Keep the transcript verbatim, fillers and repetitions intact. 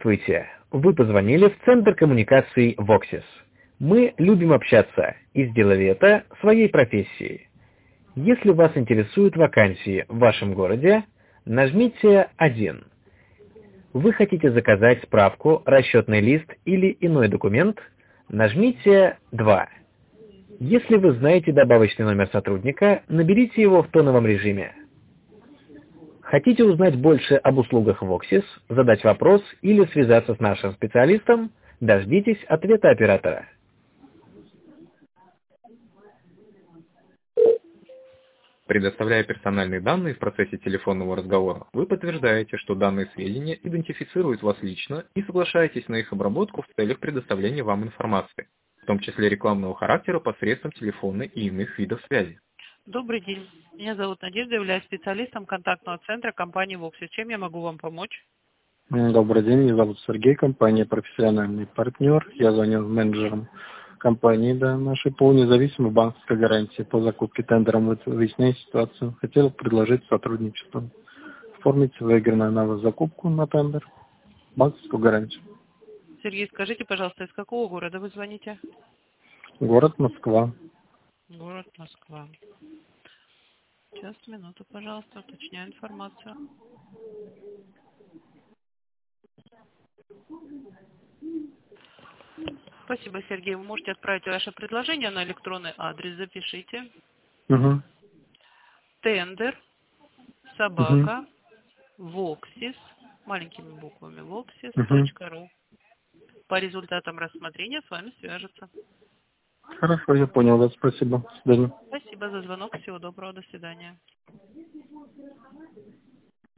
Здравствуйте! Вы позвонили в Центр коммуникаций Voxis. Мы любим общаться и сделали это своей профессией. Если вас интересуют вакансии в вашем городе, нажмите один. Вы хотите заказать справку, расчетный лист или иной документ, нажмите два. Если вы знаете добавочный номер сотрудника, наберите его в тоновом режиме. Хотите узнать больше об услугах Voxis, задать вопрос или связаться с нашим специалистом, дождитесь ответа оператора. Предоставляя персональные данные в процессе телефонного разговора, вы подтверждаете, что данные сведения идентифицируют вас лично и соглашаетесь на их обработку в целях предоставления вам информации, в том числе рекламного характера посредством телефонной и иных видов связи. Добрый день. Меня зовут Надежда, являюсь специалистом контактного центра компании Voxis. Чем я могу вам помочь? Добрый день, меня зовут Сергей, компания «Профессиональный партнер». Я звонил менеджером компании, да, нашей по независимой банковской гарантии по закупке тендером. Вот выясняя ситуацию, хотел предложить сотрудничество. Оформить выигранную на вас закупку на тендер, банковскую гарантию. Сергей, скажите, пожалуйста, из какого города вы звоните? Город Москва. Город Москва. Сейчас, минуту, пожалуйста, уточняю информацию. Спасибо, Сергей. Вы можете отправить ваше предложение на электронный адрес. Запишите. Угу. Тендер, собака, Voxis, маленькими буквами, voxis.ru. По результатам рассмотрения с вами свяжутся. Хорошо, я понял вас. Спасибо. До свидания. Спасибо за звонок. Всего доброго. До свидания.